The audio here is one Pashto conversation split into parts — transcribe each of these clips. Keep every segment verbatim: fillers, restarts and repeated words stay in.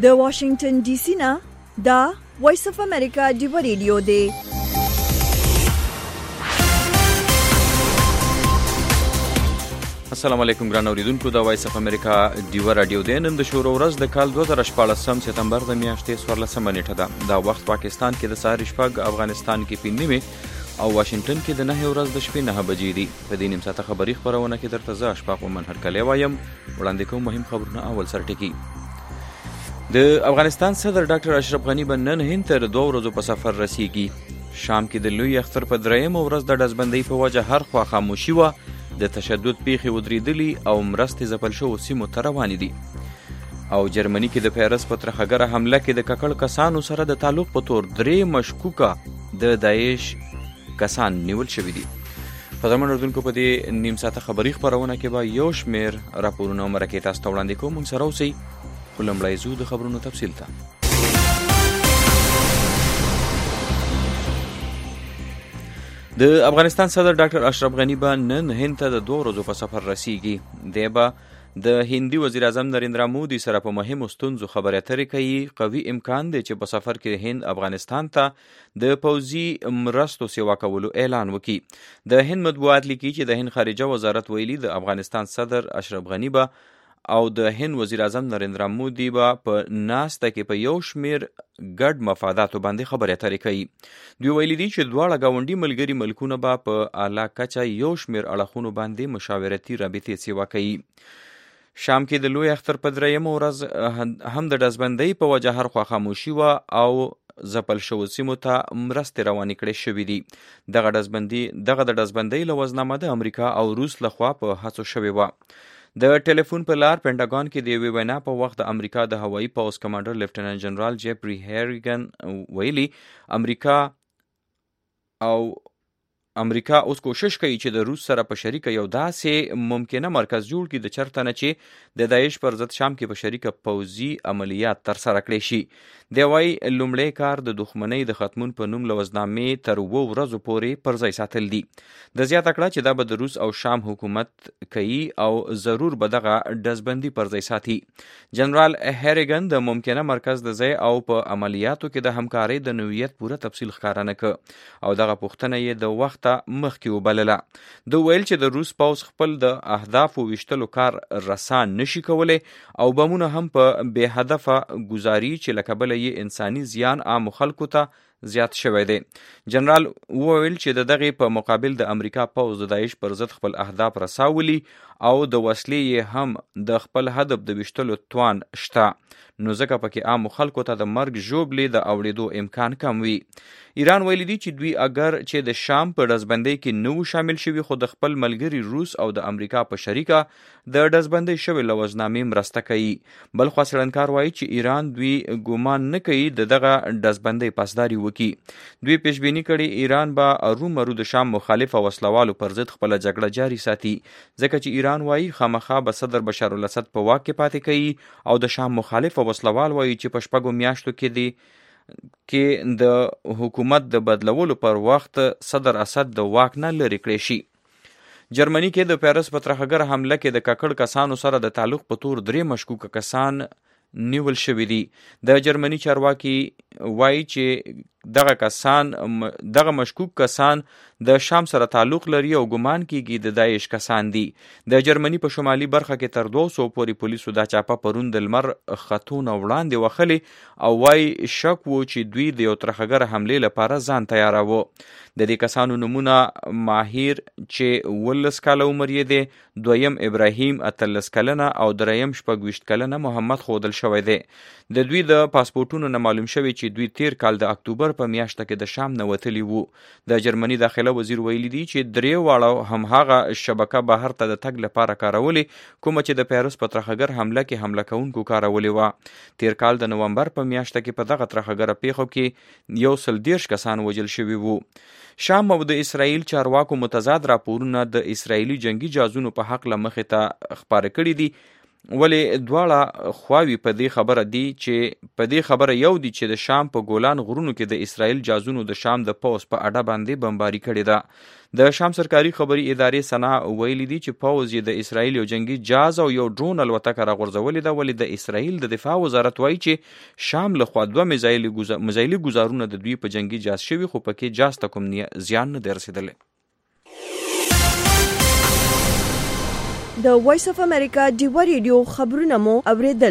د واشنگټن ډي سي نه دا وایس اف امریکا ډیو ریډیو دی. السلام علیکم ګران اوریدونکو، د وایس اف امریکا ډیو رادیو دی. نن د شورو ورځ د کال دوه زره شپاړسم سپتمبر د میاشتې څوارلسمه نیټه ده. دا وخت پاکستان کې د سهار شپږ، افغانستان کې پنځه نیمې او واشنگټن کې د نهه ورځ د شپې نهه بجې دي. په دې نیم ساعته خبري خبرونه کې درته زه اشفاق ومن هرکلی وایم. وړاندې کوم مهم خبرونه. اول سرټکی. د افغانستان صدر ډاکټر اشرف غني به نن هند ته دوه ورځو په سفر رسیږي. شام کې د لوی اختر په درېیمه ورځ د ډزبندۍ په وجه هر خوا خاموشي وه. د تشدد پیښې ودرېدلي او مرستې ځپل شوو سیمو ته روانې دي. او جرمني کې د پیرس په ترخګره حمله کې د ککړ کسانو سره د تعلق په تور درې مشکوکه د داعش کسان نیول شوي دي. په درمن اردوونکو په دې نیم ساعته خبري خبرونه کې به یو شمېر راپورونه او مرکې تاسو ته وړاندې کوم. موږ سره اوسئ. خو لومړی ځو د خبرونو تفصیل ته. د افغانستان صدر ډاکټر اشرف غني به نن هند ته د دوه ورځو په سفر رسیږي. دی به د هندي وزیر اعظم نریندرا مودي سره په مهمو ستونزو خبرې اترې کوي. قوي امکان دی چې په سفر کې هند افغانستان ته د پوځي مرستو سیوا کولو اعلان وکړي. د هند مطبوعات لیکي چې د هند خارجه وزارت ویلي د افغانستان صدر اشرف غني به او د هند وزیر اعظم نریندرا مودي به په ناسته کې په یو شمېر ګډ مفاداتو باندې خبرې اترې کوي. دوی ویلي دي چې دواړه ګاونډي ملګري ملکونه به په اعلی کچه یو شمېر اړخونو باندې مشاورتي رابطې سیوا کوي. شام کې د لوی اختر په درېیمه ورځ هم د ډزبندۍ په وجه هر خوا خاموشي وه او ځپل شوو سیمو ته مرستې روانې کړې شوې دي. دغه ډزبندي دغه د ډزبندۍ لوزنامه د امریکا او روس لخوا په هڅو شوې وه. د ټلیفون په لار پینټاګون کې د یوې وینا په وخت د امریکا د هوایي پوځ کمانډر لیفټننټ جنرال جیفري هیریګن ویلي امریکا او امریکا اوس کوشش کوي چې د روس سره په شریکه یو داسې ممکنه مرکز جوړ کړي د چرته نه چې د داعش پر ضد شام کې په شریکه پوځي عملیات ترسره کړي شي. دی وایي لومړی کار د دښمنۍ د ختمون په نوم لوزنامې تر اووه ورځو پورې پر ځای ساتل دي. د زیاته کړه چې دا به د روس او شام حکومت کوي او ضرور به دغه ډزبندي پر ځای ساتي. جنرال هیریګن د ممکنه مرکز د ځای او په عملیاتو کې د همکارۍ د نوعیت پوره تفصیل ښکاره نه کړ او دغه پوښتنه یې د وخت مخکې وبلله. دو ویل چې د روس پوځ خپل د اهدافو ویشتلو کار رسان نشي کولی او بمونه هم په بې هدفه ګزاري چې له کبله یې انساني زیان عامو خلکو ته زیات شوی دی. جنرال وویل چې د دغې په مقابل د امریکا پوځ د داعش پر ضد خپل اهداف رساولي او د وسلې یې هم د خپل هدف د ویشتلو توان شته، نو ځکه پکې عامو خلکو ته د مرګ ژوبلې د اوړېدو امکان کم وي. ایران ویلي دي چې دوی اگر چې د شام په ډزبندۍ کې نه وو شامل شوي خو د خپل ملګري روس او د امریکا په شریکه د ډزبندۍ شوې لوزنامې مرسته کوي. بل خوا څېړنکار وایي چې ایران دوی ګمان نه کوي د دغه ډزبندۍ پاسداري وکړي. دوی پیشبیني کړې ایران به ارومرو د شام مخالف او وسلوالو پر ضد خپله جګړه جاري ساتي، ځکه چې ایران وایي خامخا به صدر بشار الاسد په واک کې پاتې کوي او د شام مخالف او وسلوال وایي چې په شپږو میاشتو کې دی کې د حکومت د بدلولو پر وخت صدر اسد د واک نه لرې کړی شي. جرمني کې د پیرس په ترخګره حمله کې د ککړ کسانو سره د تعلق په تور درې مشکوکه کسان نیول شوي دي. د جرمني چارواکي وایي چې دغه کسان دغه مشکوک کسان د شام سره تعلق لري او ګمان کیږي د داعش کسان دي. د جرمني په شمالي برخه کې تر دوه سوو پورې پولیسو دا چاپه پرون د لمر خطونه وړاندې وخلي او وایي شک و چې دوی د یو ترخګره حملې لپاره ځان تیاراوه. د دې کسانو نومونه ماهر چې اوولس کاله عمر یې دی، دویم ابراهیم اتلس کلنه او دریم شپږ ویشت کلنه محمد ښودل شوی دی. د دوی د پاسپورټونو نه معلوم شوی چې دوی تیر کال د اکتوبر په میاشته کې د شام نه وتلي وو. د جرمني داخله وزیر ویلي دي چې درې واړه همهغه شبکه بهر ته د تګ لپاره کارولې کومه چې د پیرس په ترخګر حمله کې حمله کوونکو کارولې وه. تیر کال د نومبر په میاشته کې په دغه ترخګره پیښو کې یو سل دېرش کسان وژل شوي وو. شام او د اسرائیل چارواکو متضاد راپورونه د اسرائیلي جنگي جهازونو په حق له مخې ته خپاره کړي دي ولې دواړه خواوې په دې خبره دي چې په دې خبره یو دي چې د شام په ګولان غرونو کې د اسرائیل جازونو د شام د پوځ په اډه باندې بمباري کړې ده. د شام سرکاري خبري ادارې سنا ویلي دي چې پوځ یې د اسرائیل یو جنگي جاز او یو ډرون الوتکه راغورځولې ده، ولې د اسرائیل د دفاع وزارت وایي چې شام له خوا دوه میزایلي ګزارونه د دوی په جنگي جاز شوي، خو پکې جاز ته کوم زیان نه دی رسېدلی. د وایس اف امریکا ډیوا ریډیو خبرونه مو اوریدل.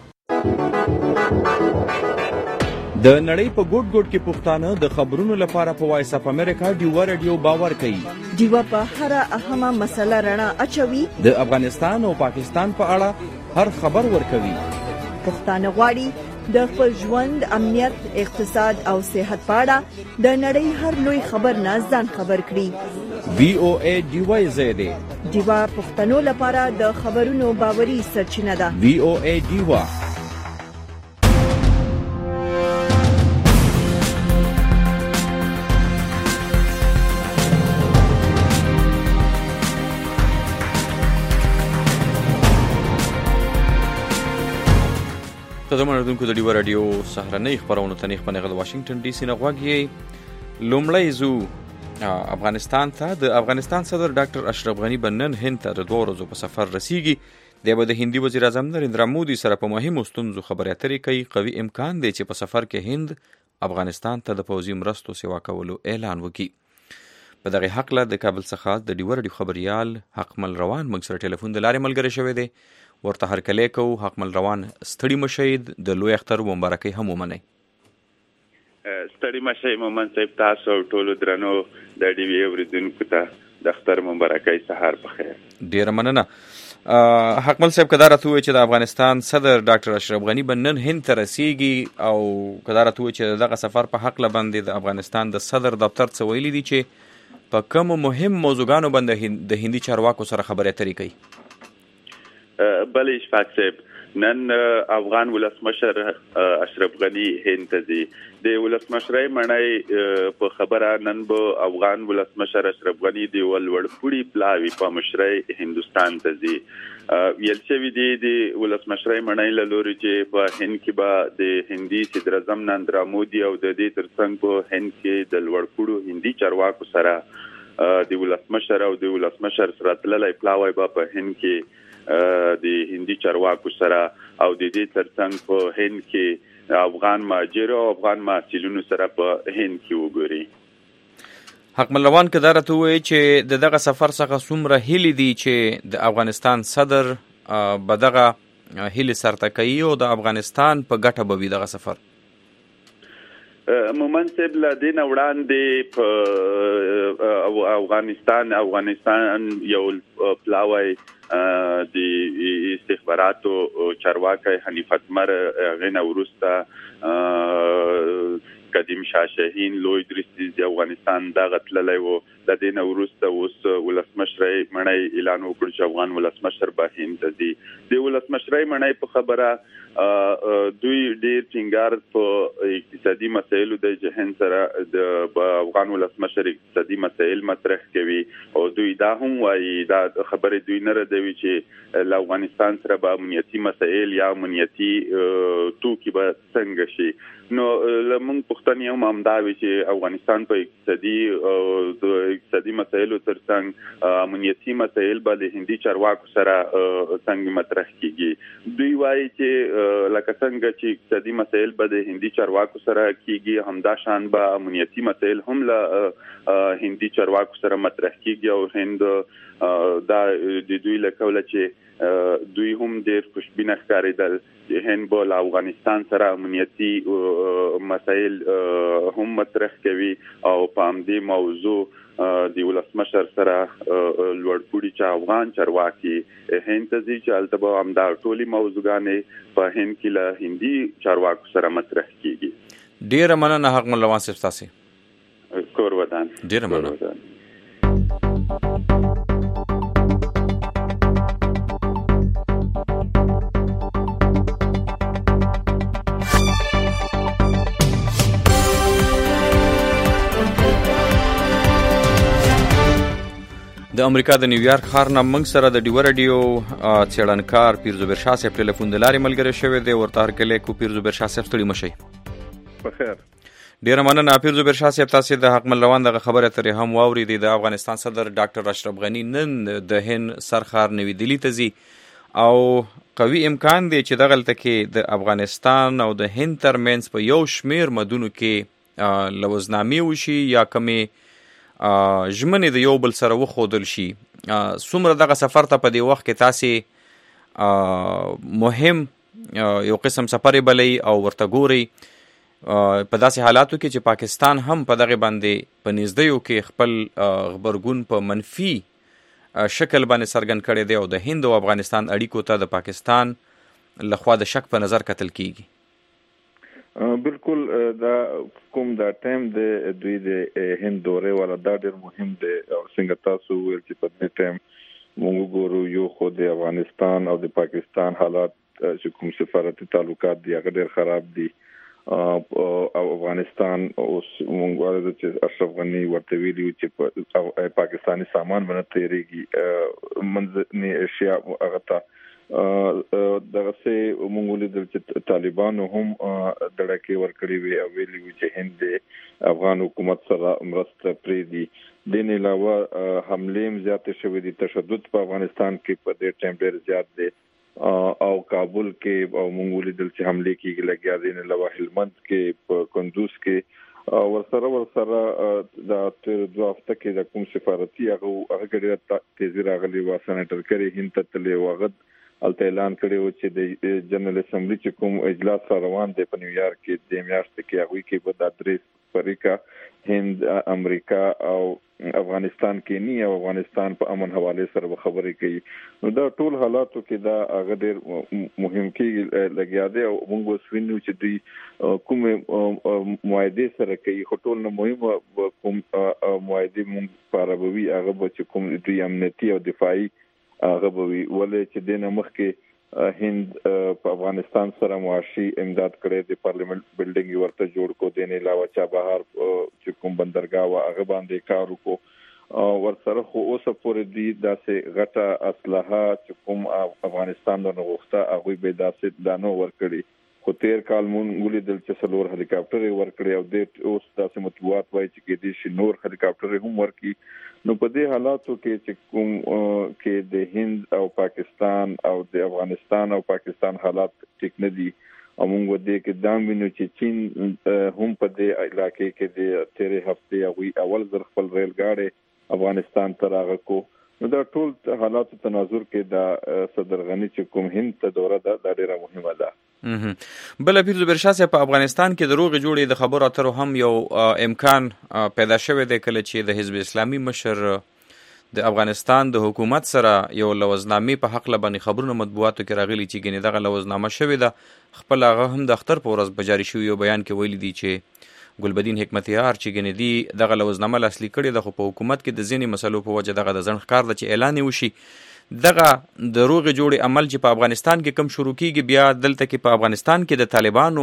د نړۍ په ګوټ ګوټ کې پښتانه د خبرونو لپاره په وایس اف امریکا ډیوا ریډیو باور کوي. ډیوا په هر اهمه مسله رڼا اچوي. د افغانستان او پاکستان په اړه هر خبر ورکوي. پښتانه غواړي د خپل ژوند، امنیت، اقتصاد او صحت په اړه د نړۍ هر لوی خبر نه ځان خبر کړي. وی او ای ډیوا زیاده ډیوا پښتنو لپاره د خبرونو باوري سرچینه ده. وی او ای ډیوا. قدرمن اوریدونکو، د ډیوا راډیو سهارنۍ خبرونو ته نیغ په نیغه د واشنگټن ډي سي نه غوږ یې. لومړی زو افغانستان ته. د افغانستان صدر ډاکټر اشرف غني به نن هند ته د دوه ورځو په سفر رسیږي. دی به د هندي وزیر اعظم نریندرا مودي سره په مهمو ستونزو خبرې اترې کوي. قوي امکان دی چې په سفر کې هند افغانستان ته د پوځي مرستو سیوا کولو اعلان وکړي. په دغه حقله د کابل څخه د ډیوا راډیو خبريال حقمل روان موږ سره ټلیفون د لارې ملګری شوی دی. ورته هرکلی کوو. حقمل روان، ستړي مشید د لوی اختر مبارکۍ هم ومنئ. ستړي مشئ مومن صاحب، تاسو او ټولو درنو د ډي وي اوریدونکو ته د اختر مبارکۍ سهار په خیر. ډیره مننه. حقمل صاحب، که دا راته ووایي چې د افغانستان صدر ډاکټر اشرف غني به نن هند ته رسیږي، او که دا راته ووایي چې دغه سفر په هکله باندې د افغانستان د صدر دفتر څه ویلي دي چې په کومو مهم موضوعګانو باندې د هندي چارواکو سره خبرې اترې کوي؟ بلې اشفاق صاحب، نن افغان ولسمشر اشرف غني هند ته ځي. د ولسمشرۍ مړی په خبره نن به افغان ولسمشر اشرف غني د ولوړپوړي پلاوي په مشرۍ هندوستان ته ځي. ویل شوي دي د ولسمشرۍ مړی له لوري چې په هند کې به د هندي صدر اعظم نریندرا مودي او د دې ترڅنګ په هند کې د لوړپوړو هندي چارواکو سره د ولسمشر او د ولسمشر سره تللی پلاوی به په هند کې د هندي چارواکو سره او د دې ترڅنګ په هند کې افغان مهاجرو او افغان محصلینو سره په هند کې وګوري. حقمل روان، که دا راته ووایي چې د دغه سفر څخه څومره هیلې دي چې د افغانستان صدر به دغه هیلې سرته کوي او د افغانستان په ګټه به وي دغه سفر؟ مومن صاحب، له دې نه وړاندې په افغانستان افغانستان یو پلاوی د استخباراتو چارواکی حنیف اتمر غنه وروسته قدیم شاه شاهین لوی درستی د افغانستان دغه تللی و. د دې نه وروسته اوس ولسمشرۍ مړی اعلان وکړ چې افغان ولسمشر به هند ته ځي. د ولسمشرۍ مړی په خبره دوی ډیر ټینګار په اقتصادي مسایلو د جهان سره د افغان ولسمشر اقتصادي مسایل مطرح کوي، او دوی دا هم وایي، دا خبره دوی نه ردوي چې له افغانستان سره به امنیتي مسایل یا امنیتي توکي به څنګه شي. نو لمونږ پښتنې هم همدا وي چې افغانستان په اقتصادي اقتصادي مسایلو ترڅنګ امنیتي مسایل به د هندي چارواکو سره څنګه مطرح کیږي. دوی وایي چې لکه څنګه چې اقتصادي مسایل به د هندي چارواکو سره کیږي، همدا شان به امنیتي مسایل هم له هندي چارواکو سره مطرح کیږي. او هند دا د دوی له قوله چې دوی هم ډېر خوشبینه ښکارېدل چې هند به له افغانستان سره امنیتي مسایل هم مطرح کوي، او په همدې موضوع د ولسمشر سره لوړپوړي چې افغان چارواکي هند ته ځي چې هلته به همدا ټولې موضوعګانې په هند کې له هندي چارواکو سره مطرح کیږي. ډېره مننه حقمل روان صاحب، ستاسې کور ودان. ډېره مننه. د امریکا د نیویارک ښار نه موږ سره د ډیوه راډیو څېړنکار پیر زبیر شاه صاحب ټلیفون د لارې ملګری شوی دی. ورته هرکلی کو پیر زبیر شاه صاحب ستړي مه شئ. بخیر. ډیره مننه پیر زبیر شاه صاحب. تاسې د حق مل روان دغه خبرې اترې هم واورېدې. د افغانستان صدر ډاکټر اشرف غني نن د هند سرښار نوي دلي ته ځي او قوي امکان دی چې دغلته کې د افغانستان او د هند ترمنځ په یو شمیر مدونو کې لوزنامې وشي یا کمې ژمنې د یو بل سره وښودل شي. څومره دغه سفر ته په دې وخت کې تاسې مهم یو قسم سفر یې بلئ او ورته ګورئ په داسې حالاتو کې چې پاکستان هم په دغه باندې په نږدېیو کې خپل غبرګون په منفي شکل باندې څرګند کړی دی او د هند او افغانستان اړیکو ته د پاکستان لخوا د شک په نظر کتل کیږي. بالکل دا کوم دا ټایم د دوی د هند دورې والا دا ډېر مهم دی او څنګه تاسو ویل چې په دې ټایم موږ ګورو یو خو د افغانستان او د پاکستان حالات چې کوم سفارتي تعلقات دي هغه ډېر خراب دي او افغانستان اوس موږ وایو چې اشرف غني ورته ویلي چې پاکستاني سامان باندې تیریږي منځنۍ اشیا هغه ته دغه څه موږ ولیدل چې طالبانو هم دړکې ورکړې وي او ویلي وي چې هند د افغان حکومت سره مرسته پرېږدي. دین علاوه حملې هم زیاتې شوې دي. تشدد په افغانستان کې په دې ټایم ډېر زیات دی او کابل کې او موږ ولیدل چې حملې کېږي لګیا دي. دین علاوه هلمند کې په کندوز کې ورسره ورسره د تیر دوه هفته کې د کوم سفارتي هغه هغه ډېره تیزي راغلې وه. سېنیټر کري هند ته تللی و. هغه الته اعلان کړی و چې د جنرال اسمبلی چې کوم اجلاس روان دی په نیویارک کې د میاشتې کې هغوی کې به د درې فریقه هند، امریکا او افغانستان کې نی او افغانستان په امن حواله سره خبرې کوي. نو دا ټول حالاتو کې دا هغه ډېر مهم کې لګیا دی او موږ اوس وینو چې دوی کوم معاهدې سره کوي. خو ټول نه مهم کوم معاهدې موږ پاروي هغه به چې کوم دوی امنیتي او دفاعي هغه به وي. ولې چې دې نه مخکې هند په افغانستان سره معاشي امداد کړی دی. پارلیمنت بلډینګ یې ورته جوړ کړو. دې نه علاوه چابهار چې کوم بندرګاه وه هغه باندې کار وکړو. ورسره خو اوسه پورې دوی داسې غټه اسلحه چې کوم افغانستان ورنه غوښته هغوی به یې داسې دا نه ورکړي. خو تیر کال مونږ ولیدل چې څلور هلیکاپټر یې ورکړي او دې اوس داسې مطبوعات وایي چې کېدای شي نور هلیکاپټر یې هم ورکړي. نو په دې حالاتو کې چې کوم کې د هند او پاکستان او د افغانستان او پاکستان حالات ټیک نه دي او موږ ودې کې دا وینو چې چین هم په دې علاقې کې د تیرې هفتې هغوی اول ځل خپل ریل ګاډی افغانستان ته راغکو. نو دا ټول حالاتو تناظر کې دا صدر غني چې کوم هند ته دوره ده دا ډېره مهمه ده. بله پیر زبیر شاه صاحب په افغانستان کې د روغې جوړې د خبرو اترو هم یو امکان پیدا شوی دی کله چې د حزب اسلامي مشر د افغانستان د حکومت سره یو لوزنامې په حق باندې خبرونه مطبوعاتو کې راغلي چې ګنې دغه لوزنامه شوې ده. خپل هغه هم د اختر په ورځ په جاري شوي یو بیان کې ویلي دي چې ګلبدین حکمتیار چې ګنې دي دغه لوزنامه لاسلیک کړې ده خو په حکومت کې د ځینې مسلو په وجه دغه د ځنډ ښکار ده چې اعلان یې وشي. دغه د روغې جوړې عمل چې په افغانستان کې کم شروع کیږي بیا دلته کې په افغانستان کې د طالبانو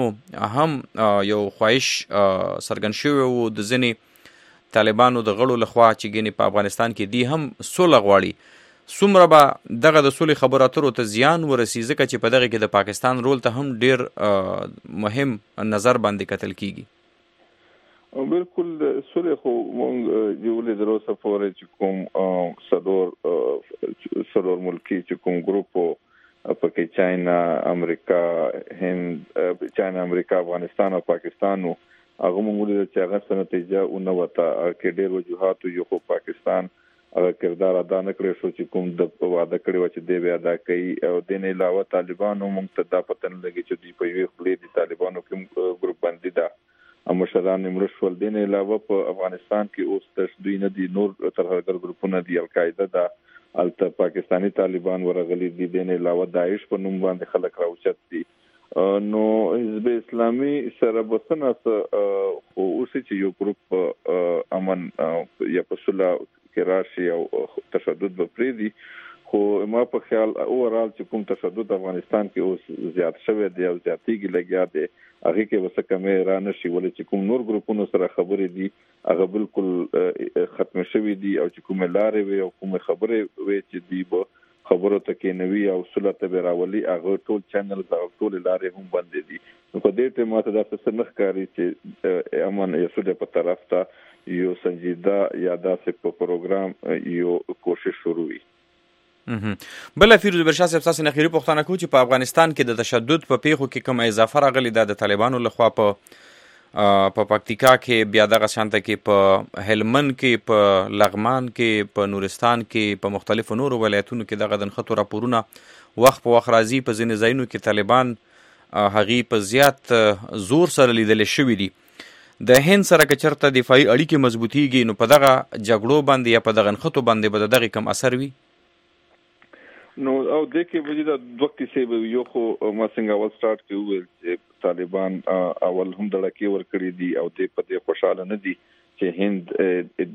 هم یو خواهش څرګند شوی و د ځینې طالبانو د غړو لخوا چې ګینې په افغانستان کې دی هم سوله غواړي. څومره به دغه د سولې خبرو اترو ته زیان ورسي ځکه چې په دغه کې د پاکستان رول ته هم ډېر مهم نظر باندې کتل کیږي. بالکل سولې خو مونږ یو لیدل اوسه پورې چې کوم څلور څلور ملکي چې کوم ګروپ پکې چاینا، امریکا، هند، چاینا، امریکا، افغانستان او پاکستان هغه مونږ لیدل چې هغه څه نتیجه ونه وته کې ډېر وجوهات یو خو پاکستان هغه کردار ادا نه کړی شو چې کوم د واده کړی و چې دی به ادا کوي او دین علاوه طالبانو مونږ ته دا پته نه لګي چې دوی په یوې خولې د طالبانو کوم ګروپ باندې ده مشران مړه شول. دین علاوه په افغانستان کې اوس د دوی نه دي نور ترهګر ګروپونه دي. القاعده ده الته پاکستانی طالبان ورغلي دي. دین علاوه داعش په نوم باندې خلک راوچت دي. نو حزب اسلامي سره بسنه خو اوس چې یو ګروپ امن یا په صلح کې راشي او تشدد به پرې دي خو ما په خیال اورال چې کوم تشدد افغانستان کې اوس زیات شوی دی او زیاتېږي لګیا دی هغه کې وسه کمې را نشي ولې چې کوم نور ګروپونو سره خبرې دي هغه بالکل ختم شوی دي او چې کوم لارې وي او کوم خبرې وي چې دی به خبرو ته کې نوي او سلطه به راولي هغه ټول چینل او ټول لارې هم بندې دي نو په دې ټیم ته د څه نه ښکاري چې امن یسوع په طرف ته یو سنجیده یا داسې په پروګرام یو کوشش شروع وي. بل فیروز برشاه صاحب تاسو نه خیری پوښتنه کوم چې په افغانستان کې د تشدد په پیښو کې کوم اضافه راغلی د طالبانو لخوا په په پکتیکا کې بیا دغه شانته کې په هلمند کې په لغمان کې په نورستان کې په مختلفو نورو ولایتونو کې دغه د خطر راپورونه وخت په وخت راځي په ځینې ځایونو کې طالبان هغه په زیات زور سره لیدل شوی دي د هند سره که چرته دفاعي اړیکې مضبوطیږي نو په دغه جګړو باندې یا په دغه خطو باندې به دغه کم اثر وي نو او د کې وجود د وخت سی یو خو ما څنګه اول سٹارټ کې ویل چې طالبان اول هم د لکې ور کړی دي او د په دې خوشاله نه دي چې هند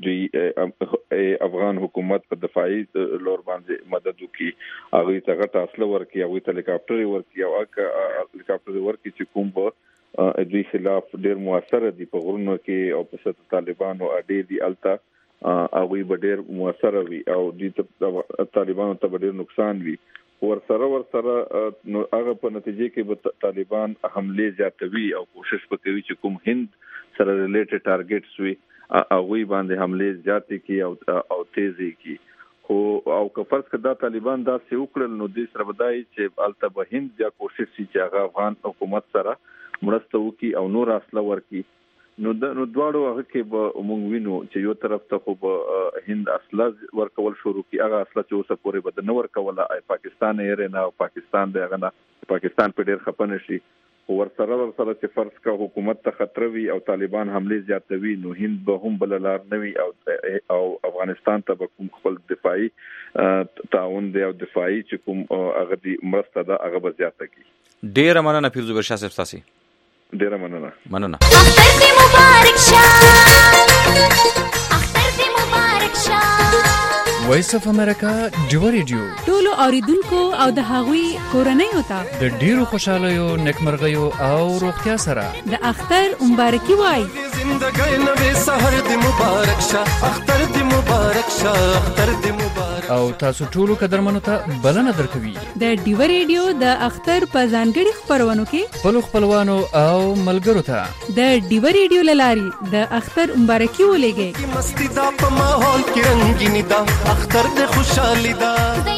د افغان حکومت په دفاعي لور باندې مدد وکړي هغه ته غټ اصله ورکړي هغه ته هلیکاپټر ورکړي او هلیکاپټر ورکړي چې کوم به دوی خلاف ډیر موثر دي په غرونو کې او په ست طالبانو اډې دي التا او وی به ډیر موثر وي او د طالبانو ته ډیر نقصان وي ور سره ور سره نو هغه په نتیجه کې به طالبان حمله زیاتوي او کوشش وکوي چې کوم هند سره ریلیټډ ټارګټس وي او وی باندې حمله زیاتې کی او او تیزی کی خو او که فرض کړه طالبان دا څه وکړل نو د سره بدای چې الته به هند بیا کوشش شي چې هغه افغان حکومت سره مرسته وکړي او نور اصله ورکړي نو د نو دواړو هغه کې به موږ وینو چې یو طرف ته خو به هند اصله ورکول شروع کی هغه اصله چې اوسه پورې به نه ورکول ای پاکستان یې نه پاکستان دغه نه پاکستان په ډیر خپنه شي ور سره ور سره چې فرض کا حکومت ته خطر وي او طالبان حمله زیاتوي نو هند به هم بل لار نوي او او افغانستان ته به کوم خپل دفاعي تعاون دی او دفاعي چې کوم هغه دی مرسته ده هغه به زیاته کی. ډیر مننه فیروز برشاه صاحب تاسو. ډیر مننه. مننه. اختر دې مبارک شه. اختر دې مبارک شه. وایس اف امریکا ډیو ریډیو ټولو اوریدونکو او د هغوی کورنۍ ته د ډیرو خوشالیو نیکمرغیو او روغتیا سره د اختر مبارکي وای. زندګۍ نوې سحر دې مبارک شه. اختر دې مبارک شه. اختر دې مبارک. او تاسو ټولو قدرمنو ته بلنه درکوي د ډیو ریډیو د اختر په ځانګړي خبرونو کې خپل خپلوانو او ملګرو ته د ډیو ریډیو لاري د اختر مبارکي ولېږي. مستی دا په ماحول کې رنگینی دا اختر دې خوشحالي دا.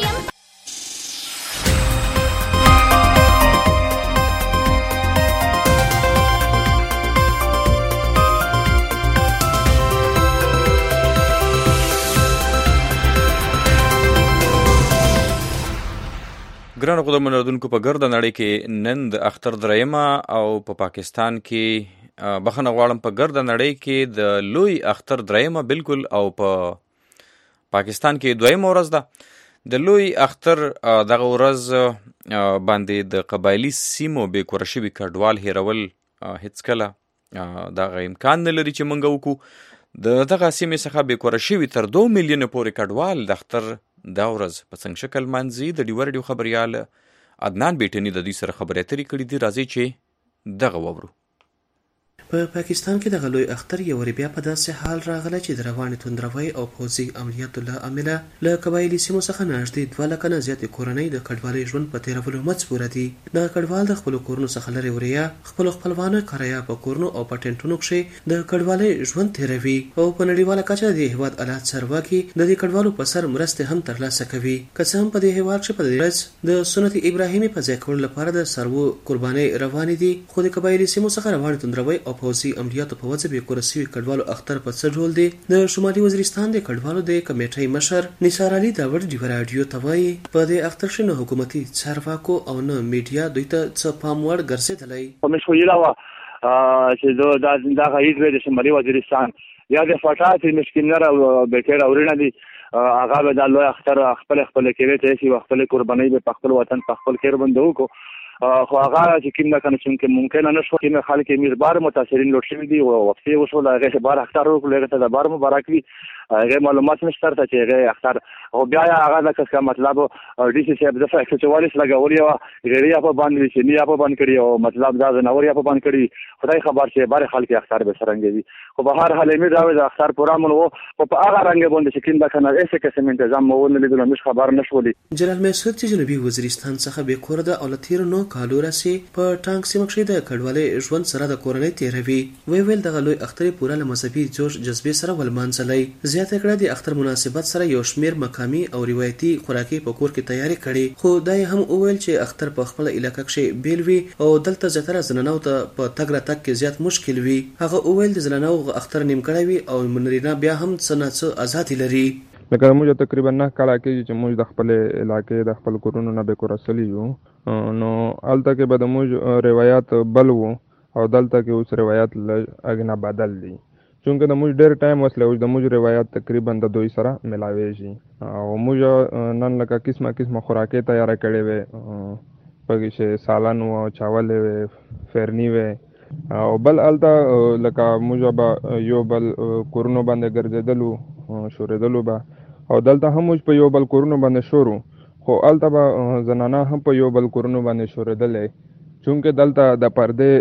ګرانو قدرمنو اوریدونکو په ګرده نړۍ کې نن د اختر دریمه او په پاکستان کې بخښنه غواړم په ګرده نړۍ کې د لوی اختر دریمه بالکل او په پاکستان کې دویمه ورځ ده د لوی اختر دغه ورځ باندې د قبایلي سیمو بې کوره شوي کډوال هیرول هیڅکله دغه امکان نه لري چې موږ وکړو د دغه سیمې څخه بې کوره شوي تر دوه میلیونه پورې کډوال د اختر دا ورځ په څنګه شکل منځي د ډیو ریډیو خبريال عدنان بیٹنی د دې سره خبرې اترې کړې دي راځي چې دغه وورو. په پاکستان کې د غلوی اختر یو ور بیا په داسې حال راغله چې د رواني توندروي او پوځي عملیاتو له امله له قبایلی سیمو څخه نږدې دوه لکه نه زیاتې کورنۍ د کډوالۍ ژوند په تیرولو مجبوره دي. د کډوال د خپلو کورونو څخه لرې وریا خپل خپلوانه کریا په کورونو او په ټینټونو کې د کډوالۍ ژوند تیروي او په نړیواله کچه د هیواد آلات چارواکي د دې کډوالو په سر مرستې هم ترلاسه کوي. که څه هم په دې هیواد کې په دې ورځ د سنت ابراهیمي په ځای کولو لپاره د سرو قربانۍ روانې دي خو د قبایلی سیمو څخه رواني توندروي او پوځي عملیاتو په وجه بې کوره شوي کډوالو اختر په څه ډول دی. د شمالي وزیرستان د کډوالو د کمیټې مشر نثار علي داوړ ډیو راډیو ته وایي په دې اختر کې نه حکومتي چارواکو او نه میډیا دوی ته څه پام وړ ګرځېدلی. مشغوله وه چې زه دا دا رئیس د شمالي وزیرستان یا د فټا چې مشکینر او بیټر اورینه دي هغه به دا لوی اختر خپل خپل کېږي چې خپل قربانۍ به خپل وطن په خپل کېر بندو کو خو هغه چې کوم نه کنه چې ممکن نه شو چې خلک میربار متاثرین لوټ شوی دي او وقفه وشو لا هغه بار اختر وکړي ته د بار مبارک وي هغه معلومات نشته چې هغه اختر او بیا هغه د څه مطلب ډي سي صاحب د فکر چوالیس لګولې و غیریا په باندې چې نیا په باندې کړی او مطلب دا نوریا په باندې کړی خدای خبر چې بار خلک اختر به سرنګي خو په هر حال امید راوي د اختر پروګرام وو او په هغه رنګ باندې چې کیندا کنه ایسه قسم تنظیم مو نه لیدل مش خبر نشولې جلال مسعود چې جنوبي وزیرستان څخه به کور د اولتیر نو کالو راسي په ټانک سیمه کې د کډوالې ژوند سره د کورنۍ تیروي وی ویل د غلوی اختر پوره له مذهبي جوش جذبې سره ولمانځلې زیاته کړه د اختر مناسبت سره یو شمیر مقامی او روایتي خوراکي په کور کې تیاری کړي خو دای هم وویل چې اختر په خپل علاقې کې بیلوي او دلته زتره زنانو ته په تګ را تګ کې زیات مشکل وي هغه وویل د زنانو اختر نیم کړی وي او منرینا بیا هم څنګه آزادي لري لکه موږ تقریبا نه کال کې چې موږ د خپل علاقې د خپل کورونو نه به کور اصلي یو نو الته کې به د موږ روایت بل وو او دلته کې اوس روایت اګنا بدل دي چونکه د موږ ډېر ټایم وسله اوس د موږ روایت تقریبا د دوی سره ملاوي شي او موږ نن لکه قسمه قسمه خوراکي تیار کړي وي پکې چې سالن او چاول وي فرني وي او بل الته لکه موږ به یو بل کورونو باندې ګرځېدلو شورېدلو به او دلته هم موږ په یو بل کورونو باندې شورو خو الته به زنانه هم په یو بل کورونو باندې شورېدلې چونکه دلته د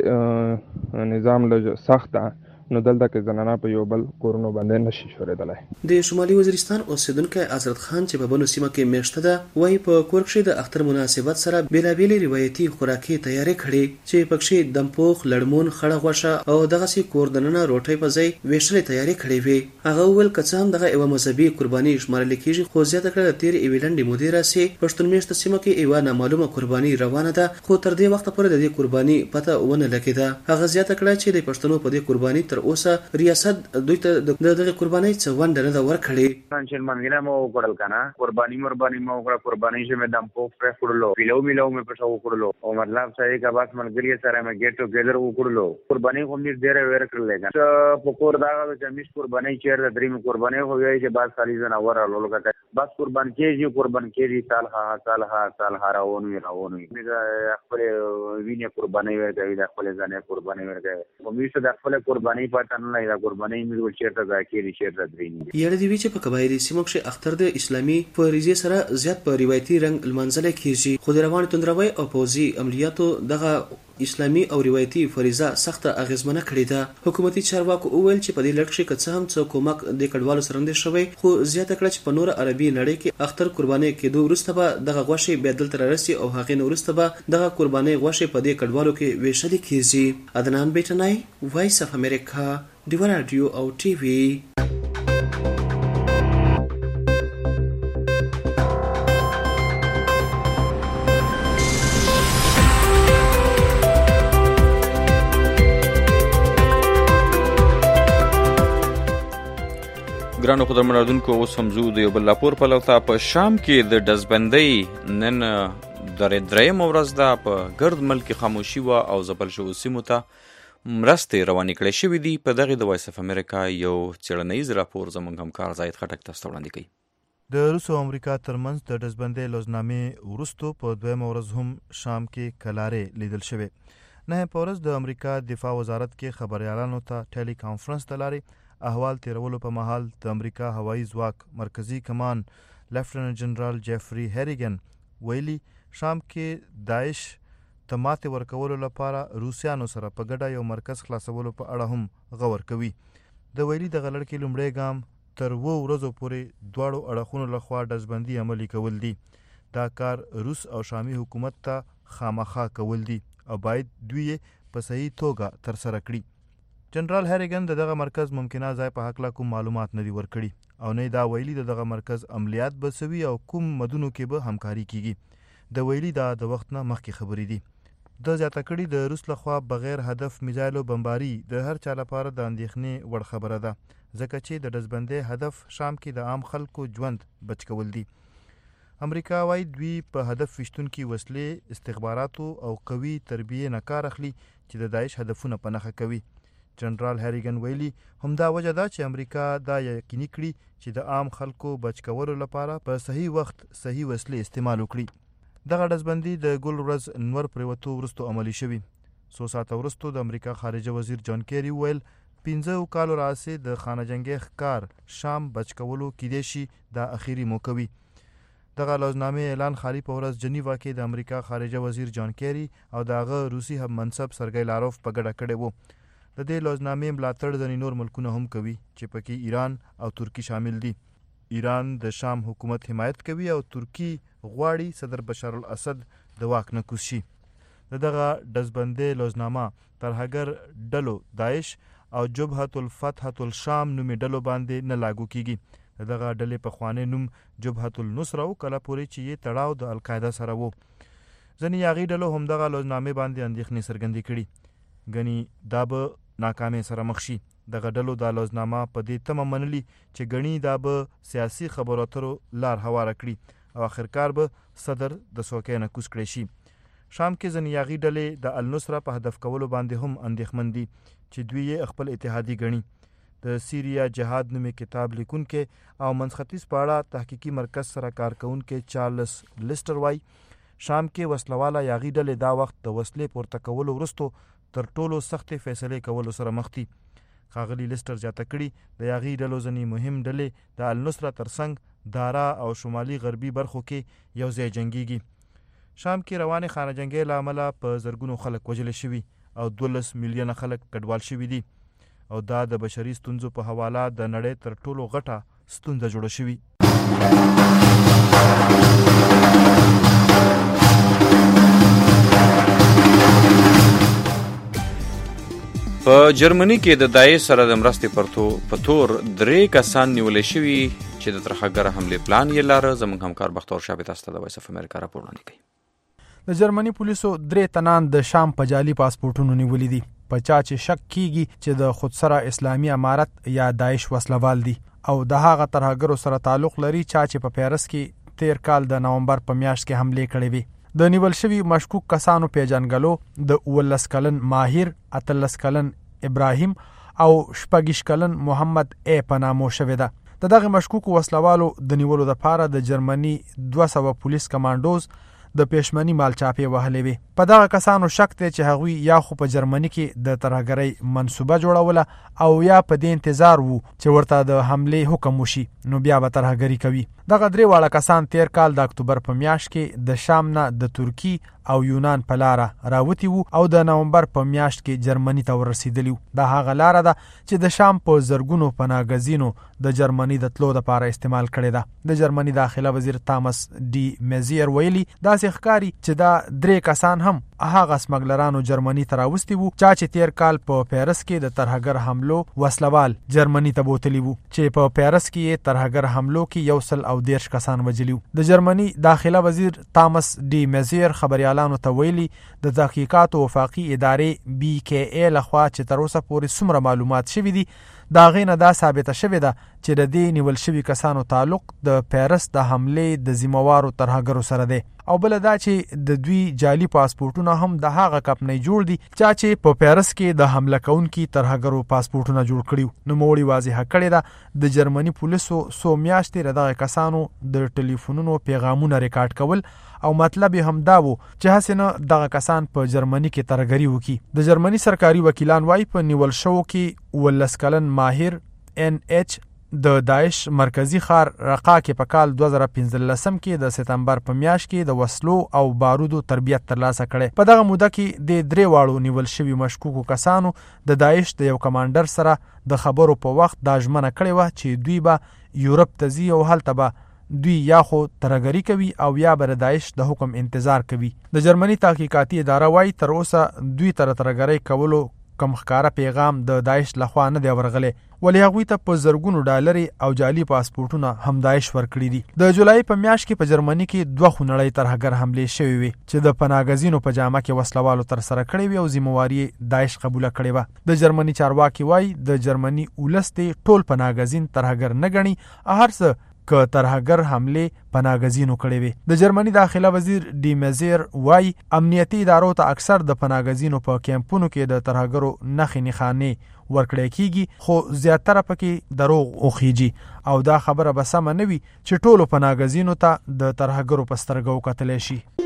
پردې نظام لږ سخت ده نو دلته کې زنانه په یو بل کورونو باندې نشي شورېدلی د شمالي وزیرستان اوسیدونکی حضرت خان چې په بنو سیمه کې میشته ده وایي په کور کې د اختر مناسبت سره بیلابېلې روایتي خوراکي تیاری کړي چې پکې دمپوخ لړمون خړه غوښه او دغسې کور دننه روټۍ په ځای ویشلې تیاری کړي وي هغه وویل که څه هم دغه یوه مذهبي قرباني شمارل کېږي خو زیاته کړه د تېرې یوې لنډې مودې راسي پښتون میشته سیمه کې یوه نامعلومه قرباني روانه ده خو تر دې وخته پورې د دې قرباني پته ونه لګېده هغه زیاته کړه چې د پښتنو په دې قرباني تر اوسه ریاست دوی ته د دغه قربانۍ څه ونډه نه ده ورکړې چې منګنه مو وکړل کنه قرباني مرباني مو وکړه قرباني چې مې دم پوک پر کړلو پیلو میلو مې پټو وکړلو او مطلب صحیح کا بس ملګری سره مې ګټو ګذر وکړلو قرباني کوم دې ډېر ور کړل کنه په کور دا چې مش قرباني چیر د دریم قرباني هو وی چې بعد سالي زنه ور لولو کا بس قربان کېږي قربان کېږي سال ها سال ها سال ها راونی راونی مې خپل وینې قرباني ورکوي د خپل ځانې قرباني ورکوي په میشه د خپل قرباني پاتن نه دا قرباني مې چیرته ځکه چیرته درېنی یړ دی چې په قبایلی سیمو کې اختر د اسلامي فریضه سره زیات په روایتي رنگ المنزل کېږي خو د روان توندروي او پوزي عملیاتو دغه اسلامي او روایتي فریضه سخت اغیزمنه کړې ده حکومتي چارواکو وویل چې په دې لړ کې که څه هم څه کومک د کډوالو سره اندې شوی خو زیاته کړه چې په نور عربي نړۍ کې اختر قرباني کېدو وروسته به دغه غوښې بیا دلته راسي او هغې نه وروسته به دغه قرباني غوښې په دې کډوالو کې ویشلې کېږي عدنان بیټنای وایس اف امریکا ډیو رادیو او ټي وي ګرانو قدرمناردونکو اوس هم زو د یو بل راپور په لوتا په شام کې د ډزبندۍ نن درې درېیمه ورځ ده په ګرد ملک خاموشي وه او ځپل شوو سیمو ته مرستې روانې کړې شوې دي په دغې د وایس اف امریکا یو څېړنیز راپور زموږ همکار زاید خټک تاسو ته وړاندې کوي د روس او امریکا ترمنځ د ډزبندۍ لوزنامې وروستو په دویمه ورځ هم شام کې کلارې لیدل شوې نه په ورځ د امریکا دفاع وزارت کې خبریالانو ته ټیلی کانفرنس ته لارې احوال تیرولو په مهال د امریکا هوایي ځواک مرکزی کمان لیفټننټ جنرال جیفری هریګن ویلي شام کې داعش ته ماتې ورکولو لپاره روسیانو سره په ګډه یو مرکز خلاصولو په اړه هم غور کوي د ویلي دغه لړ کې لومړی ګام تر اوو ورځو پورې دواړو اړخونو لخوا ډزبندي عملي کول دي دا کار روس او شامي حکومت ته خامخا کول دي او باید دوی په صحیح توګه ترسره کړي جنرال هریګن د دغه مرکز ممکنه ځای په هکله کوم معلومات نه دي ورکړي او نه دا ویلي د دغه مرکز عملیات به سوي او کوم مدونو کې به همکاري کیږي د ویلي دا د وخت نه مخکې خبرې دي د زیاته کړي د روس لخوا بغیر هدف میزایلو بمباري د هر چا لپاره د اندېښنې وړ خبره ده ځکه چې د ډزبندۍ هدف شام کې د عام خلکو ژوند بچ کول دي امریکا وايي دوی په هدف ویشتونکي وسلې استخباراتو او قوي تربیې نه کار اخلي چې د داعش هدفونه په نښه کوي جنرال هریګن ویلي همدا وجه ده چې امریکا دا یقیني کړي چې د عام خلکو بچ کولو لپاره په صحیح وخت صحیح وسلې استعمال وکړي دغه ډزبندي د ګل ورځ نور پریوتو وروستو عملي شوي څو ساعته وروستو د امریکا خارجه وزیر جان کیری ویل پنځه کالو راهیسې د خانه جنګي ښکار شام بچ کولو کیدای شي دا اخیری موقع وي. دغه لوزنامې اعلان خالي په ورځ جنیوا کې د امریکا خارجه وزیر جان کیری او د هغه روسي هم منصب سرګی لاروف په ګډه کړی وو. د دې لوزنامې ملاتړ ځینې نور ملکونه هم کوي چې پکې ایران او ترکی شامل دي. ایران د شام حکومت حمایت کوي او ترکی غواړي صدر بشار الاسد د واک نه کوز شي. د دغه ډزبندۍ لوزنامه ترهګر ډلو داعش او جبهة الفتح الشام نومې ډلو باندې نه لاګو کیږي. د دغه ډلې پخوانی نوم جبهة النصره و، کله پورې چې یې تړاو د القاعده سره و. ځینې هغې ډلو همدغه لوزنامې باندې اندېښنې څرګندې کړي، ګنې دا به ناکامۍ سره مخ شي. دغه ډلو دا لوزنامه په دې تمه منلي چې ګڼي دا به سیاسي خبرو اترو لار هواره کړي او آخرکار به صدر د څوکۍ نه کوز کړی شي. شام کې ځینې هغې ډلې د النصره په هدف کولو باندې هم اندېښمن دي چې دوی یې خپل اتحادي ګڼي. د سیریا جهاد نومې کتاب لیکونکی او منځ ختیځ په اړه تحقیقي مرکز سره کار کوونکی چارلس لیسټر وایي شام کې وسلواله هغې ډلې دا وخت د وسلې پورته کولو وروستو تر ټولو سختې فیصلې کولو سره مخ دي. ښاغلي لیسټر زیاته کړي د هغې ډلو ځینې مهم ډلې د النصره ترڅنګ دارا او شمالي غربي برخو کې یو ځای جنګیږي. شام کې روانې خانه جنګۍ له امله په زرګونو خلک وژلی شوي او دولس میلیونه خلک کډوال شوي دي او دا د بشري ستونزو په حواله د نړۍ تر ټولو غټه ستونزه جوړه شوي. په جرمني کې د داعش سره د مرستې په تور درې کسان نیولی شوي چې د ترهګره حملې پلان یې لاره. زموږ همکار بختور شاه تاسو ته د وایس اف امریکا راپور وړاندې کوي. د جرمني پولیسو درې تنان د شام په جعلي پاسپورټونو نیولي دي، په چا چې شک کیږي چې د خودسره اسلامي امارت یا داعش وسلوال دي او د هغه ترهګرو سره تعلق لري چا چې په پیرس کې تیر کال د نومبر په میاشت کې حملې کړې وي. د نیول شوي مشکوک کسانو پیژنګلو د اوولس کلن ماهر، اتلس کلن ابراهیم او شپږیش کلن محمد ای په نامو شوې ده. د دغه مشکوکو وسلوالو د نیولو دپاره د جرمني دوه سوه پولیس کمانډوز د پېشمني مالچاپې وهلې وې. په دغه کسانو شک دی چې هغوی یا خو په جرمني کې د ترهګرۍ منصوبه جوړوله او یا په دې انتظار وو چې ورته د حملې حکم وشي نو بیا به ترهګري کوي. دغه درې واړه کسان تیر کال د اکتوبر په میاشت کې د شام نه د ترکی او یونان په لاره راوتي وو او د نومبر په میاشت کې جرمني ته ورسېدلي وو. دا هغه لاره ده چې د شام په زرګونو پناهګزینو د جرمني د تلو دپاره استعمال کړې ده. د جرمني داخله وزیر تامس ډي میزیر ویلي داسې ښکاري چې دا درې کسان هم هغه سمګلرانو جرمني ته راوستي وو چا چې تیر کال په پیرس کې د ترهګر حملو وسلوال جرمني ته بوتلی وو چې په پیرس کې یې ترهګر حملو کې یو سل او دیرش کسان وجلي وو. د جرمني داخله وزیر تامس ډي میزیر خبریالانو ته ویلي د تحقیقاتو وفاقي ادارې بي کې ای لخوا چې تر اوسه پورې څومره معلومات شوي دي د هغې نه دا ثابته شوې ده چې د دې نیول شوي کسانو تعلق د پیرس د حملې د ذمهوارو ترهګرو سره دی او بله دا چې د دوی جعلي پاسپورټونه هم د هغه کمپنۍ جوړ دي چا چې په پیرس کې د حمله کوونکي ترهګرو پاسپورټونه جوړ کړي. نوموړي واضحه کړې ده د جرمني پولیسو څو میاشتې له دغه کسانو د ټلیفونونو پیغامونه ریکارډ کول او مطلب هم دا و چې هسې نه دغه کسان په جرمني کې ترهګري وکړي. د جرمني سرکاري وکیلان وایي په نیول شوو کې اوولس کلن ماهر ان ایچ د داعش مرکزی ښار رقا کې په کال دوه زره پنځلسم کې د سپتمبر په میاشت کې د وسلو او بارودو تربیت ترلاسه کړی. په دغه موده کې د درې واړو نیول شوي مشکوکو کسانو د داعش د یو کمانډر سره د خبرو په وخت دا ژمنه کړې وه چې دوی به یورپ ته ځي او هلته به دوی یا خو ترهګري کوي او یا به د داعش د حکم انتظار کوي. د جرمني تحقیقاتي اداره وایي تر اوسه دوی تر ترهګرۍ کولو کم ښکاره پیغام د داعش لخوا نه دی ورغلی ولې هغوی ته په زرګونو ډالرې او جعلي پاسپورټونه هم داعش ورکړي دي. د جولای په میاشت کې په جرمني کې دوه خونړۍ ترهګر حملې شوې وې چې د پناهګزینو په جامه کې وسلوالو ترسره کړې وې او ذمهواري یې داعش قبوله کړې وه. د جرمني چارواکي وایي د جرمني ولس دې ټول پناهګزین ترهګر نه ګڼي هر څه که ترهګر حملې پناهګزینو کړې وي. د جرمني داخله وزیر ډي میزیر وایي امنیتي ادارو ته اکثر د پناهګزینو په کیمپونو کې د ترهګرو نښې نښانې ورکړی کیږي خو زیاتره پکې دروغ وخیږي او دا خبره به سمه نه وي چې ټولو پناهګزینو ته د ترهګرو په سترګو وکتلی شي.